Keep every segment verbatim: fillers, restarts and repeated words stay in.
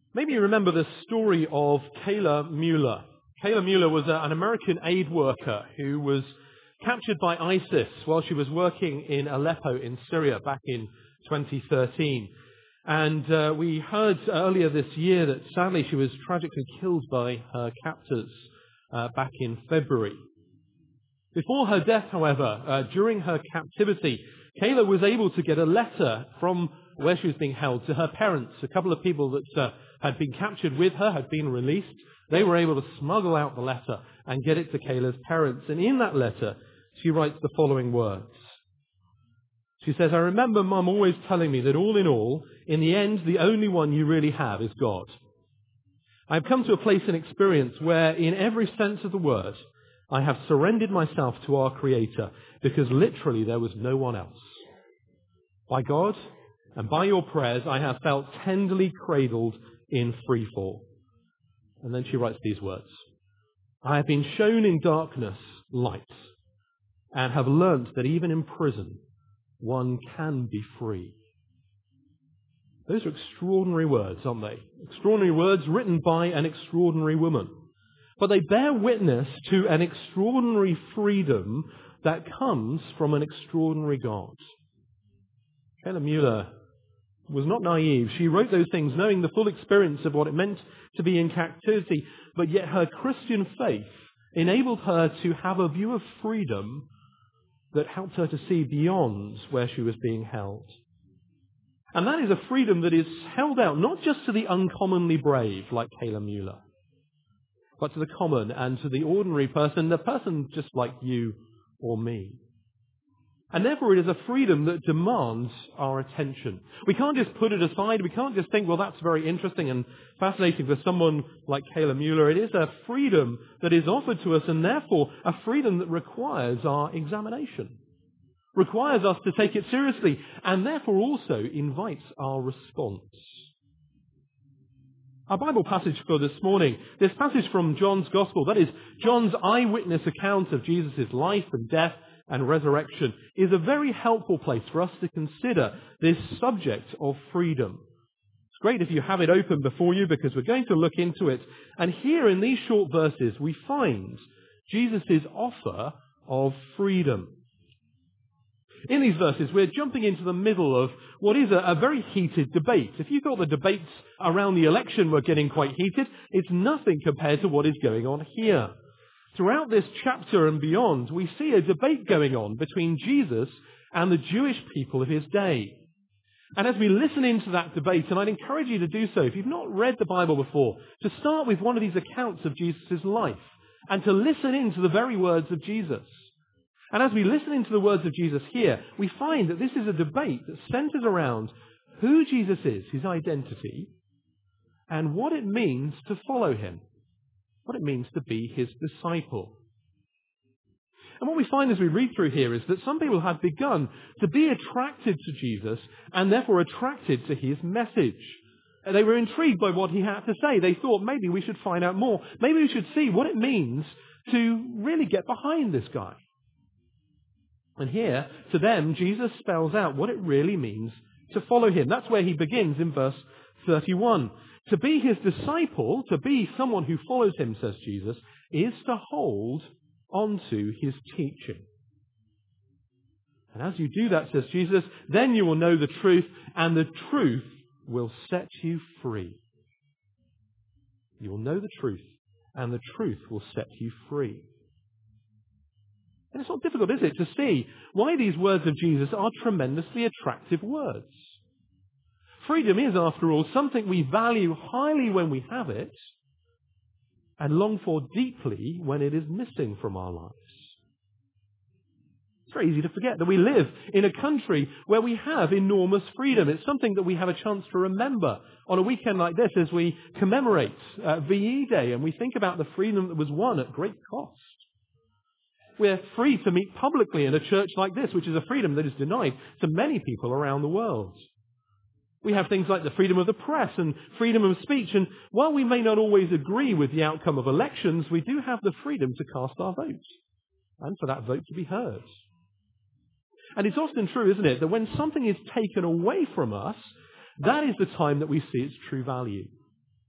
Maybe you remember the story of Kayla Mueller. Kayla Mueller was a, an American aid worker who was captured by ISIS while she was working in Aleppo in Syria back in twenty thirteen. And uh, we heard earlier this year that sadly she was tragically killed by her captors uh, back in February. Before her death, however, uh, during her captivity, Kayla was able to get a letter from where she was being held to her parents. A couple of people that uh, had been captured with her had been released. They were able to smuggle out the letter and get it to Kayla's parents. And in that letter, she writes the following words. She says, "I remember Mum always telling me that all in all, in the end, the only one you really have is God. I've come to a place in experience where, in every sense of the word, I have surrendered myself to our Creator because literally there was no one else. By God and by your prayers, I have felt tenderly cradled in free fall." And then she writes these words. "I have been shown in darkness light and have learnt that even in prison, one can be free." Those are extraordinary words, aren't they? Extraordinary words written by an extraordinary woman. But they bear witness to an extraordinary freedom that comes from an extraordinary God. Kayla Mueller was not naive. She wrote those things knowing the full experience of what it meant to be in captivity, but yet her Christian faith enabled her to have a view of freedom that helped her to see beyond where she was being held. And that is a freedom that is held out not just to the uncommonly brave like Kayla Mueller, but to the common and to the ordinary person, the person just like you or me. And therefore it is a freedom that demands our attention. We can't just put it aside. We can't just think, well, that's very interesting and fascinating for someone like Kayla Mueller. It is a freedom that is offered to us, and therefore a freedom that requires our examination, requires us to take it seriously, and therefore also invites our response. Our Bible passage for this morning, this passage from John's Gospel, that is John's eyewitness account of Jesus' life and death and resurrection, is a very helpful place for us to consider this subject of freedom. It's great if you have it open before you because we're going to look into it. And here in these short verses we find Jesus' offer of freedom. In these verses, we're jumping into the middle of what is a, a very heated debate. If you thought the debates around the election were getting quite heated, it's nothing compared to what is going on here. Throughout this chapter and beyond, we see a debate going on between Jesus and the Jewish people of his day. And as we listen into that debate, and I'd encourage you to do so, if you've not read the Bible before, to start with one of these accounts of Jesus' life and to listen into the very words of Jesus. And as we listen into the words of Jesus here, we find that this is a debate that centers around who Jesus is, his identity, and what it means to follow him, what it means to be his disciple. And what we find as we read through here is that some people have begun to be attracted to Jesus and therefore attracted to his message. They were intrigued by what he had to say. They thought maybe we should find out more. Maybe we should see what it means to really get behind this guy. And here, to them, Jesus spells out what it really means to follow him. That's where he begins in verse thirty-one. To be his disciple, to be someone who follows him, says Jesus, is to hold onto his teaching. And as you do that, says Jesus, then you will know the truth, and the truth will set you free. You will know the truth, and the truth will set you free. And it's not difficult, is it, to see why these words of Jesus are tremendously attractive words. Freedom is, after all, something we value highly when we have it and long for deeply when it is missing from our lives. It's very easy to forget that we live in a country where we have enormous freedom. It's something that we have a chance to remember on a weekend like this as we commemorate uh, V E Day and we think about the freedom that was won at great cost. We're free to meet publicly in a church like this, which is a freedom that is denied to many people around the world. We have things like the freedom of the press and freedom of speech, and while we may not always agree with the outcome of elections, we do have the freedom to cast our vote and for that vote to be heard. And it's often true, isn't it, that when something is taken away from us, that is the time that we see its true value.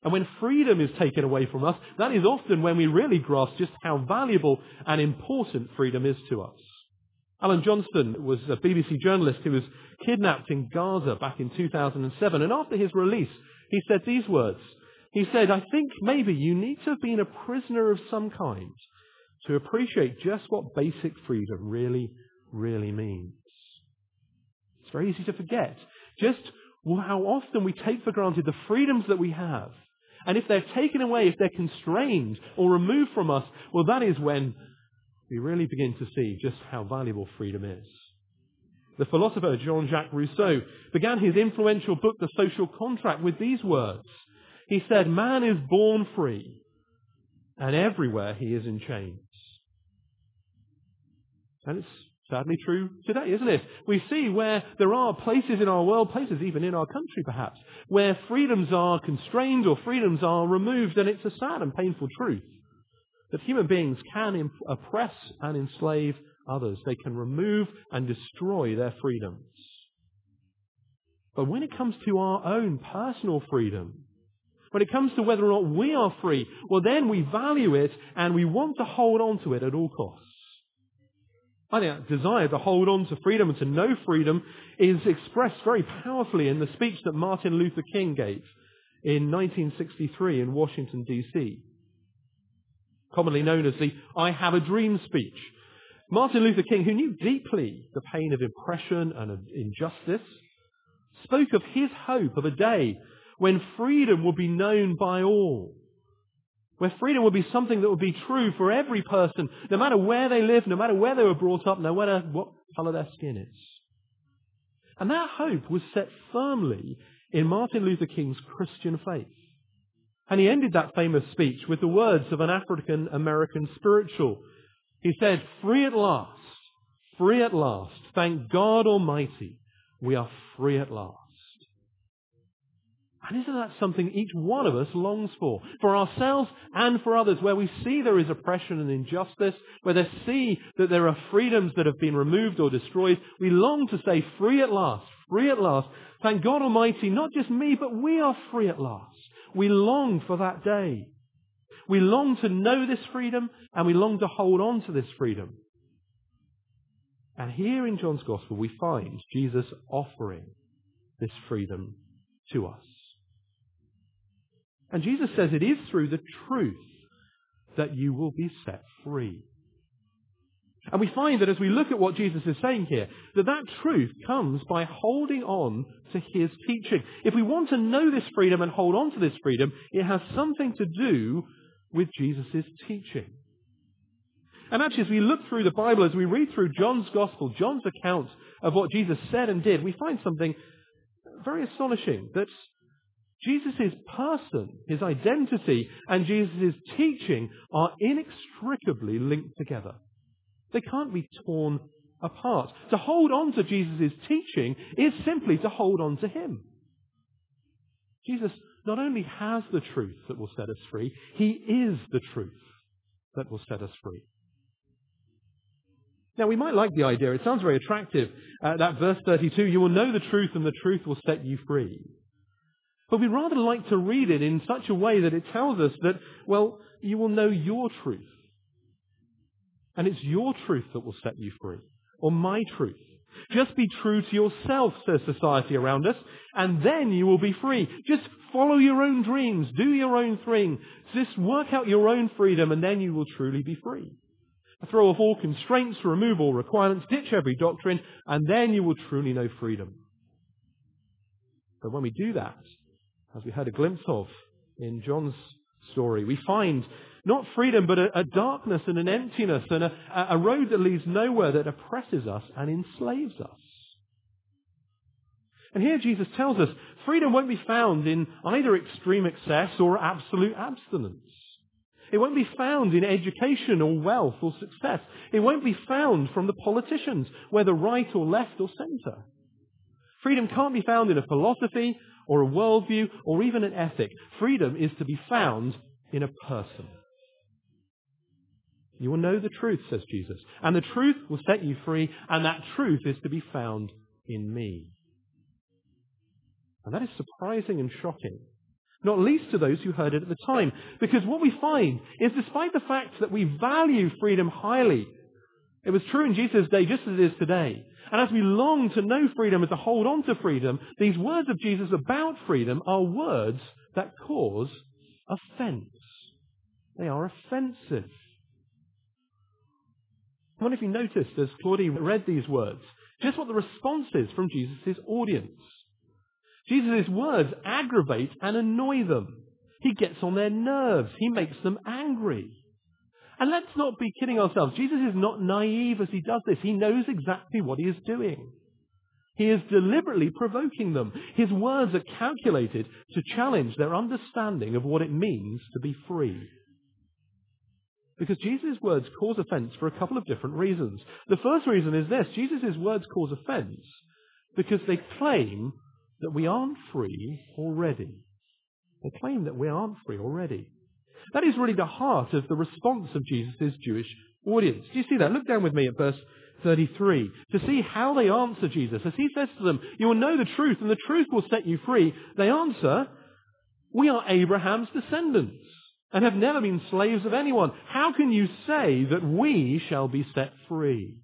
And when freedom is taken away from us, that is often when we really grasp just how valuable and important freedom is to us. Alan Johnston was a B B C journalist who was kidnapped in Gaza back in two thousand seven. And after his release, he said these words. He said, "I think maybe you need to have been a prisoner of some kind to appreciate just what basic freedom really, really means." It's very easy to forget just how often we take for granted the freedoms that we have. And if they're taken away, if they're constrained or removed from us, well, that is when we really begin to see just how valuable freedom is. The philosopher Jean-Jacques Rousseau began his influential book, The Social Contract, with these words. He said, "Man is born free, and everywhere he is in chains." And it's sadly true today, isn't it? We see where there are places in our world, places even in our country perhaps, where freedoms are constrained or freedoms are removed, and it's a sad and painful truth that human beings can imp- oppress and enslave others. They can remove and destroy their freedoms. But when it comes to our own personal freedom, when it comes to whether or not we are free, well then we value it and we want to hold on to it at all costs. I think that desire to hold on to freedom and to know freedom is expressed very powerfully in the speech that Martin Luther King gave in nineteen sixty-three in Washington, D C, commonly known as the I Have a Dream speech. Martin Luther King, who knew deeply the pain of oppression and of injustice, spoke of his hope of a day when freedom will be known by all. Where freedom will be something that will be true for every person, no matter where they live, no matter where they were brought up, no matter what colour their skin is. And that hope was set firmly in Martin Luther King's Christian faith. And he ended that famous speech with the words of an African American spiritual. He said, "Free at last, free at last, thank God Almighty, we are free at last." And isn't that something each one of us longs for? For ourselves and for others, where we see there is oppression and injustice, where they see that there are freedoms that have been removed or destroyed, we long to say, free at last, free at last. Thank God Almighty, not just me, but we are free at last. We long for that day. We long to know this freedom, and we long to hold on to this freedom. And here in John's Gospel, we find Jesus offering this freedom to us. And Jesus says it is through the truth that you will be set free. And we find that as we look at what Jesus is saying here, that that truth comes by holding on to his teaching. If we want to know this freedom and hold on to this freedom, it has something to do with Jesus' teaching. And actually, as we look through the Bible, as we read through John's Gospel, John's account of what Jesus said and did, we find something very astonishing, that Jesus' person, his identity, and Jesus' teaching are inextricably linked together. They can't be torn apart. To hold on to Jesus' teaching is simply to hold on to him. Jesus not only has the truth that will set us free, he is the truth that will set us free. Now, we might like the idea. It sounds very attractive. Uh, that verse thirty-two, you will know the truth and the truth will set you free. But we'd rather like to read it in such a way that it tells us that, well, you will know your truth. And it's your truth that will set you free. Or my truth. Just be true to yourself, says society around us, and then you will be free. Just follow your own dreams. Do your own thing. Just work out your own freedom, and then you will truly be free. Throw off all constraints, remove all requirements, ditch every doctrine, and then you will truly know freedom. But when we do that, as we had a glimpse of in John's story, we find not freedom, but a, a darkness and an emptiness and a, a road that leads nowhere, that oppresses us and enslaves us. And here Jesus tells us freedom won't be found in either extreme excess or absolute abstinence. It won't be found in education or wealth or success. It won't be found from the politicians, whether right or left or centre. Freedom can't be found in a philosophy or a worldview or even an ethic. Freedom is to be found in a person. You will know the truth, says Jesus, and the truth will set you free, and that truth is to be found in me. And that is surprising and shocking. not least to those who heard it at the time. Because what we find is despite the fact that we value freedom highly, it was true in Jesus' day just as it is today. And as we long to know freedom and to hold on to freedom, these words of Jesus about freedom are words that cause offense. They are offensive. I wonder if you noticed as Claudie read these words, just what the response is from Jesus' audience. Jesus' words aggravate and annoy them. He gets on their nerves. He makes them angry. And let's not be kidding ourselves. Jesus is not naive as he does this. He knows exactly what he is doing. He is deliberately provoking them. His words are calculated to challenge their understanding of what it means to be free. Because Jesus' words cause offense for a couple of different reasons. The first reason is this. Jesus' words cause offense because they claim that we aren't free already. They claim that we aren't free already. That is really the heart of the response of Jesus' Jewish audience. Do you see that? Look down with me at verse thirty-three to see how they answer Jesus. As he says to them, you will know the truth and the truth will set you free. They answer, we are Abraham's descendants and have never been slaves of anyone. How can you say that we shall be set free?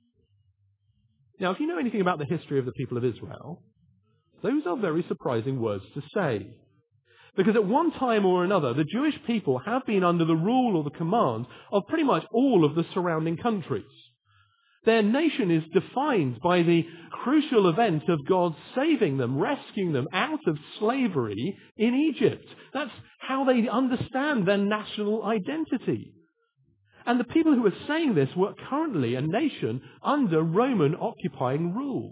Now, if you know anything about the history of the people of Israel, those are very surprising words to say. Because at one time or another, the Jewish people have been under the rule or the command of pretty much all of the surrounding countries. Their nation is defined by the crucial event of God saving them, rescuing them out of slavery in Egypt. That's how they understand their national identity. And the people who are saying this were currently a nation under Roman occupying rule.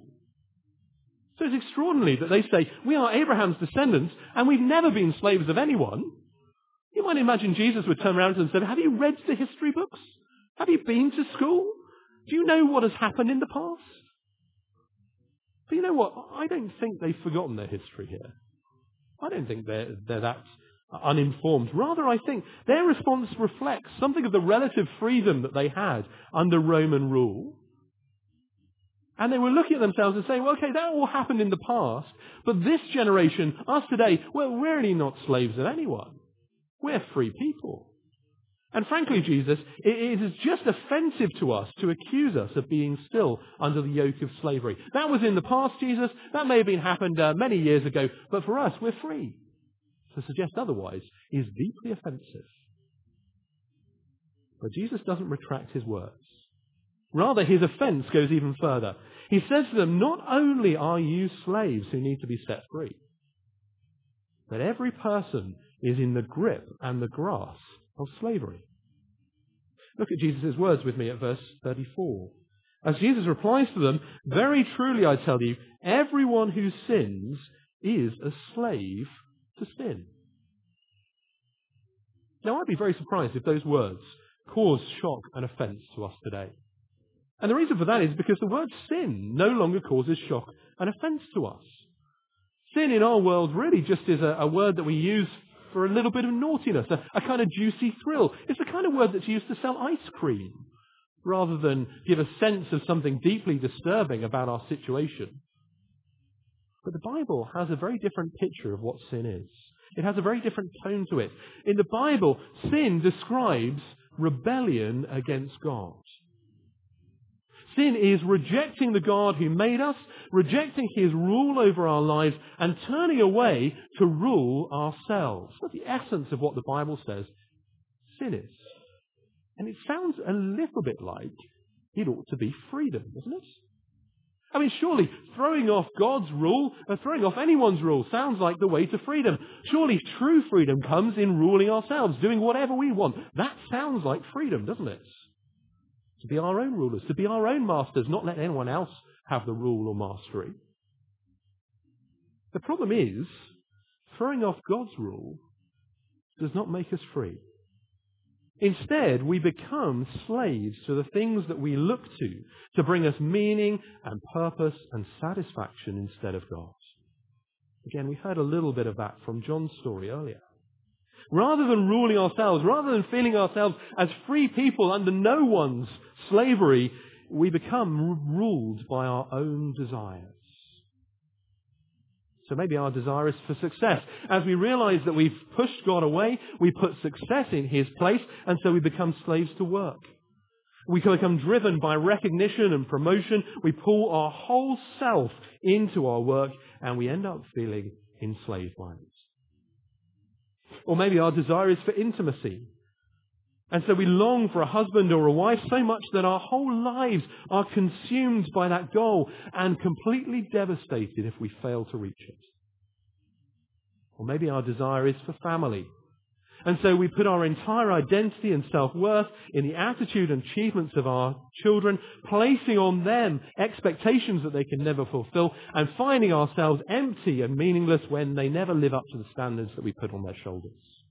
So it's extraordinary that they say, we are Abraham's descendants and we've never been slaves of anyone. You might imagine Jesus would turn around and say, have you read the history books? Have you been to school? Do you know what has happened in the past? But you know what? I don't think they've forgotten their history here. I don't think they're, they're that uninformed. Rather, I think their response reflects something of the relative freedom that they had under Roman rule. And they were looking at themselves and saying, well, okay, that all happened in the past, but this generation, us today, well, we're really not slaves of anyone. We're free people. And frankly, Jesus, it is just offensive to us to accuse us of being still under the yoke of slavery. That was in the past, Jesus. That may have been happened uh, many years ago, but for us, we're free. To suggest otherwise is deeply offensive. But Jesus doesn't retract his words. Rather, his offense goes even further. He says to them, not only are you slaves who need to be set free, but every person is in the grip and the grasp of slavery. Look at Jesus' words with me at verse thirty-four. As Jesus replies to them, very truly I tell you, everyone who sins is a slave to sin. Now, I'd be very surprised if those words cause shock and offense to us today. And the reason for that is because the word sin no longer causes shock and offense to us. Sin in our world really just is a, a word that we use for a little bit of naughtiness, a, a kind of juicy thrill. It's the kind of word that's used to sell ice cream, rather than give a sense of something deeply disturbing about our situation. But the Bible has a very different picture of what sin is. It has a very different tone to it. In the Bible, sin describes rebellion against God. Sin is rejecting the God who made us, rejecting his rule over our lives, and turning away to rule ourselves. That's the essence of what the Bible says sin is. And it sounds a little bit like it ought to be freedom, doesn't it? I mean, surely throwing off God's rule, or throwing off anyone's rule, sounds like the way to freedom. Surely true freedom comes in ruling ourselves, doing whatever we want. That sounds like freedom, doesn't it? To be our own rulers, to be our own masters, not let anyone else have the rule or mastery. The problem is, throwing off God's rule does not make us free. Instead, we become slaves to the things that we look to to bring us meaning and purpose and satisfaction instead of God. Again, we heard a little bit of that from John's story earlier. Rather than ruling ourselves, rather than feeling ourselves as free people under no one's slavery, we become ruled by our own desires. So maybe our desire is for success. As we realize that we've pushed God away, we put success in his place, and so we become slaves to work. We can become driven by recognition and promotion. We pull our whole self into our work, and we end up feeling enslaved by it. Or maybe our desire is for intimacy. And so we long for a husband or a wife so much that our whole lives are consumed by that goal and completely devastated if we fail to reach it. Or maybe our desire is for family. And so we put our entire identity and self-worth in the attitude and achievements of our children, placing on them expectations that they can never fulfill, and finding ourselves empty and meaningless when they never live up to the standards that we put on their shoulders.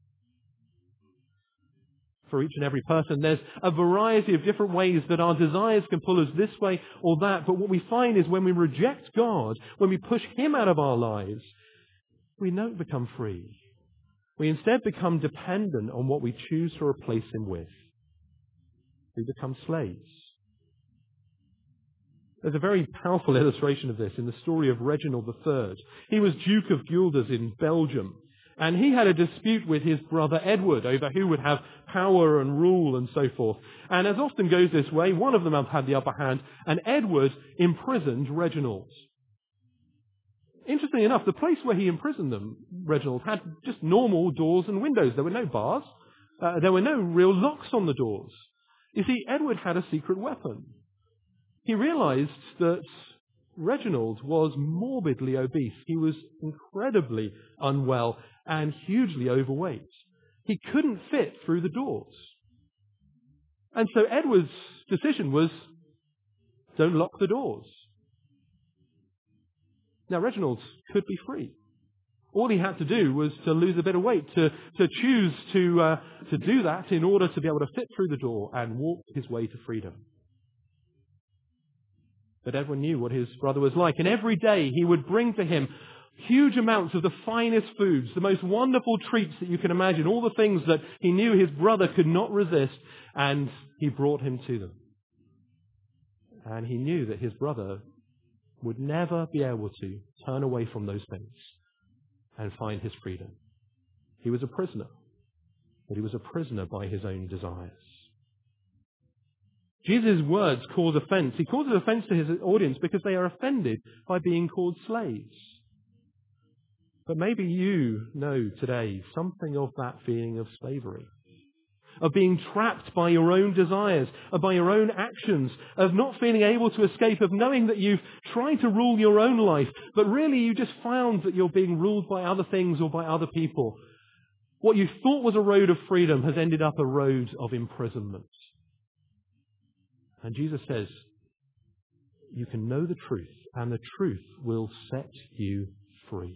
For each and every person, there's a variety of different ways that our desires can pull us this way or that. But what we find is when we reject God, when we push him out of our lives, we don't become free. We instead become dependent on what we choose to replace him with. We become slaves. There's a very powerful illustration of this in the story of Reginald the Third. He was Duke of Guelders in Belgium. And he had a dispute with his brother Edward over who would have power and rule and so forth. And as often goes this way, one of them had the upper hand, and Edward imprisoned Reginald. Interestingly enough, the place where he imprisoned them, Reginald, had just normal doors and windows. There were no bars. Uh, there were no real locks on the doors. You see, Edward had a secret weapon. He realized that Reginald was morbidly obese. He was incredibly unwell and hugely overweight. He couldn't fit through the doors. And so Edward's decision was, don't lock the doors. Now, Reginald could be free. All he had to do was to lose a bit of weight, to, to choose to, uh, to do that in order to be able to fit through the door and walk his way to freedom. But Edward knew what his brother was like, and every day he would bring to him huge amounts of the finest foods, the most wonderful treats that you can imagine, all the things that he knew his brother could not resist, and he brought him to them. And he knew that his brother would never be able to turn away from those things and find his freedom. He was a prisoner, but he was a prisoner by his own desires. Jesus' words cause offense. He causes offense to his audience because they are offended by being called slaves. But maybe you know today something of that feeling of slavery, of being trapped by your own desires, of by your own actions, of not feeling able to escape, of knowing that you've tried to rule your own life, but really you just found that you're being ruled by other things or by other people. What you thought was a road of freedom has ended up a road of imprisonment. And Jesus says, you can know the truth, and the truth will set you free.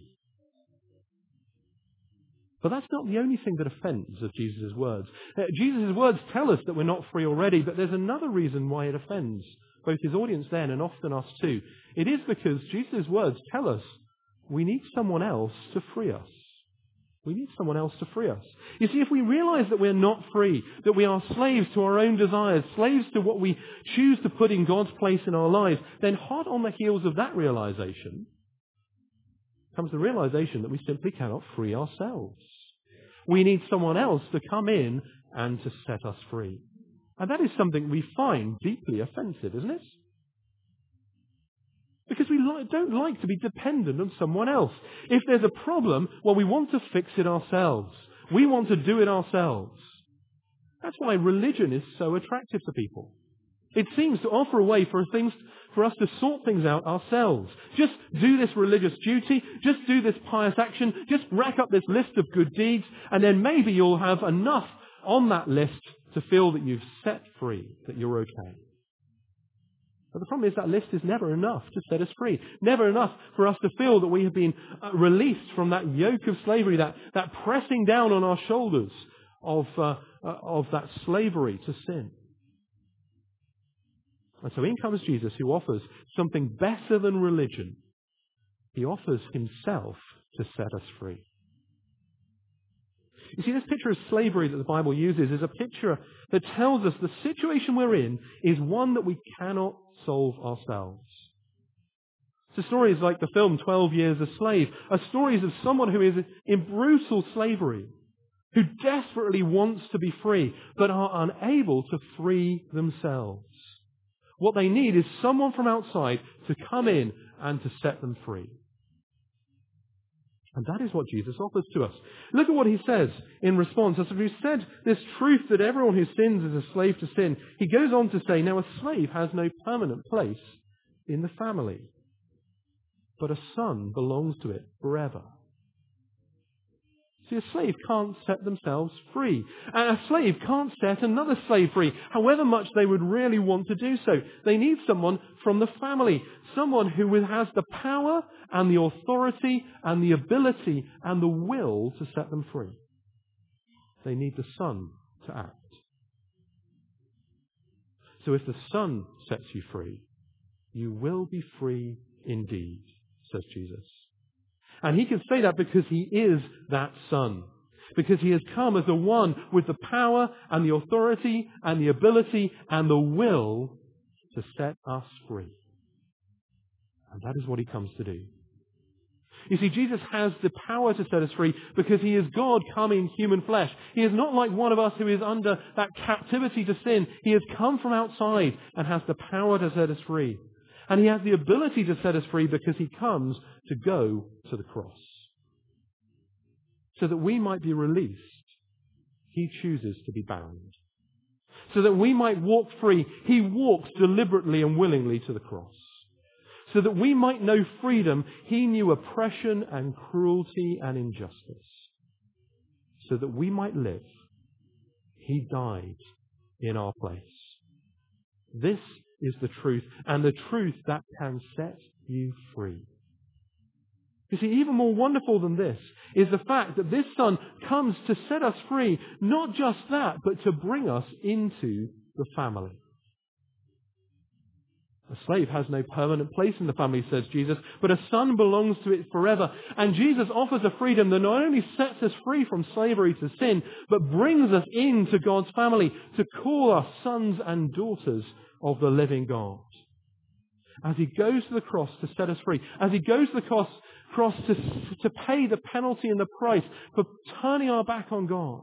But that's not the only thing that offends of Jesus' words. Uh, Jesus' words tell us that we're not free already, but there's another reason why it offends both his audience then and often us too. It is because Jesus' words tell us we need someone else to free us. We need someone else to free us. You see, if we realize that we're not free, that we are slaves to our own desires, slaves to what we choose to put in God's place in our lives, then hot on the heels of that realization comes the realization that we simply cannot free ourselves. We need someone else to come in and to set us free. And that is something we find deeply offensive, isn't it? Because we li- don't like to be dependent on someone else. If there's a problem, well, we want to fix it ourselves. We want to do it ourselves. That's why religion is so attractive to people. It seems to offer a way for things, for us to sort things out ourselves. Just do this religious duty, just do this pious action, just rack up this list of good deeds, and then maybe you'll have enough on that list to feel that you've set free, that you're okay. But the problem is that list is never enough to set us free. Never enough for us to feel that we have been uh, released from that yoke of slavery, that, that pressing down on our shoulders of, uh, uh, of that slavery to sin. And so in comes Jesus, who offers something better than religion. He offers himself to set us free. You see, this picture of slavery that the Bible uses is a picture that tells us the situation we're in is one that we cannot solve ourselves. So stories like the film twelve years a Slave are stories of someone who is in brutal slavery, who desperately wants to be free, but are unable to free themselves. What they need is someone from outside to come in and to set them free. And that is what Jesus offers to us. Look at what he says in response. As we've said this truth that everyone who sins is a slave to sin, he goes on to say, now a slave has no permanent place in the family, but a son belongs to it forever. See, a slave can't set themselves free. And a slave can't set another slave free, however much they would really want to do so. They need someone from the family, someone who has the power and the authority and the ability and the will to set them free. They need the Son to act. So if the Son sets you free, you will be free indeed, says Jesus. And he can say that because he is that Son. Because he has come as the one with the power and the authority and the ability and the will to set us free. And that is what he comes to do. You see, Jesus has the power to set us free because he is God come in human flesh. He is not like one of us who is under that captivity to sin. He has come from outside and has the power to set us free. And he has the ability to set us free because he comes to go to the cross. So that we might be released, he chooses to be bound. So that we might walk free, he walks deliberately and willingly to the cross. So that we might know freedom, he knew oppression and cruelty and injustice. So that we might live, he died in our place. This is the truth, and the truth that can set you free. You see, even more wonderful than this is the fact that this Son comes to set us free, not just that, but to bring us into the family. A slave has no permanent place in the family, says Jesus, but a son belongs to it forever. And Jesus offers a freedom that not only sets us free from slavery to sin, but brings us into God's family to call us sons and daughters of the living God. As he goes to the cross to set us free, as he goes to the cross, cross to, to pay the penalty and the price for turning our back on God,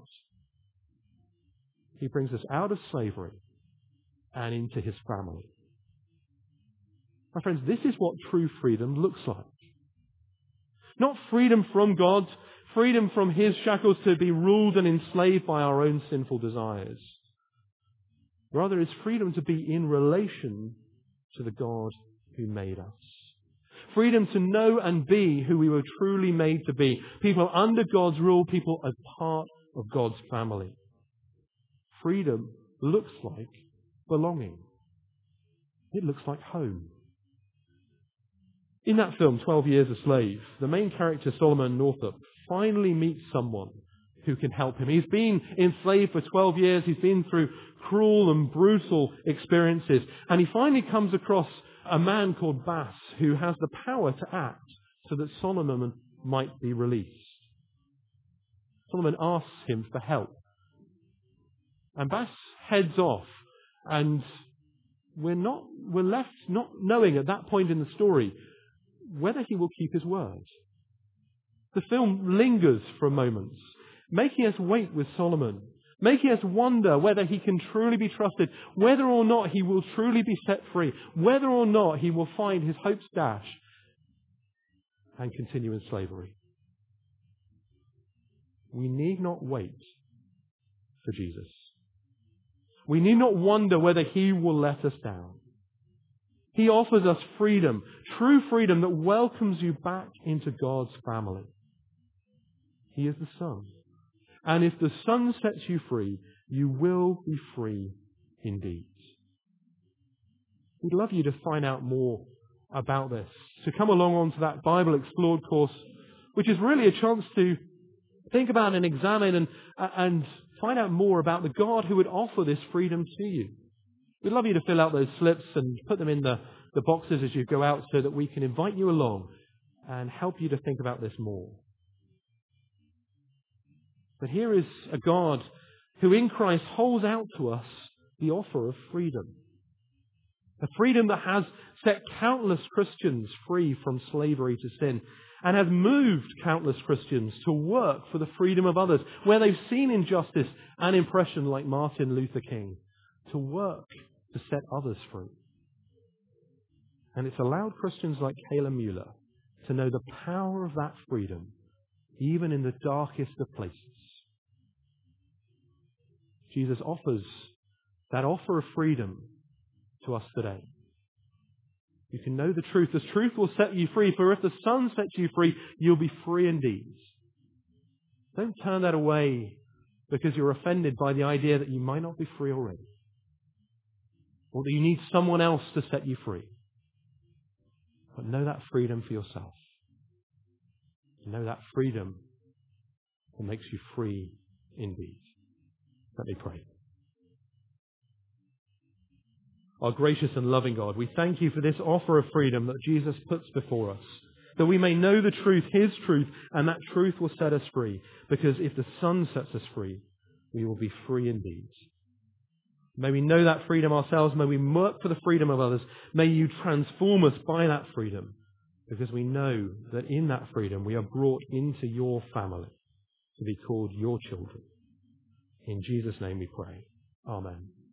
he brings us out of slavery and into his family. My friends, this is what true freedom looks like. Not freedom from God, freedom from his shackles to be ruled and enslaved by our own sinful desires. Rather, it's freedom to be in relation to the God who made us. Freedom to know and be who we were truly made to be. People under God's rule, people as part of God's family. Freedom looks like belonging. It looks like home. In that film, twelve years a Slave, the main character, Solomon Northup, finally meets someone who can help him. He's been enslaved for twelve years. He's been through cruel and brutal experiences. And he finally comes across a man called Bass who has the power to act so that Solomon might be released. Solomon asks him for help. And Bass heads off. And we're not, we're left not knowing at that point in the story whether he will keep his word. The film lingers for moments, making us wait with Solomon, making us wonder whether he can truly be trusted, whether or not he will truly be set free, whether or not he will find his hopes dashed and continue in slavery. We need not wait for Jesus. We need not wonder whether he will let us down. He offers us freedom, true freedom that welcomes you back into God's family. He is the Son. And if the Son sets you free, you will be free indeed. We'd love you to find out more about this, to come along onto that Bible Explored course, which is really a chance to think about and examine and, and find out more about the God who would offer this freedom to you. We'd love you to fill out those slips and put them in the, the boxes as you go out so that we can invite you along and help you to think about this more. But here is a God who in Christ holds out to us the offer of freedom. A freedom that has set countless Christians free from slavery to sin, and has moved countless Christians to work for the freedom of others, where they've seen injustice and oppression like Martin Luther King, to work to set others free. And it's allowed Christians like Kayla Mueller to know the power of that freedom, even in the darkest of places. Jesus offers that offer of freedom to us today. You can know the truth. The truth will set you free, for if the Son sets you free, you'll be free indeed. Don't turn that away because you're offended by the idea that you might not be free already, or that you need someone else to set you free. But know that freedom for yourself. Know that freedom that makes you free indeed. Let me pray. Our gracious and loving God, we thank you for this offer of freedom that Jesus puts before us, that we may know the truth, his truth, and that truth will set us free, because if the Son sets us free, we will be free indeed. May we know that freedom ourselves. May we work for the freedom of others. May you transform us by that freedom, because we know that in that freedom we are brought into your family to be called your children. In Jesus' name we pray. Amen.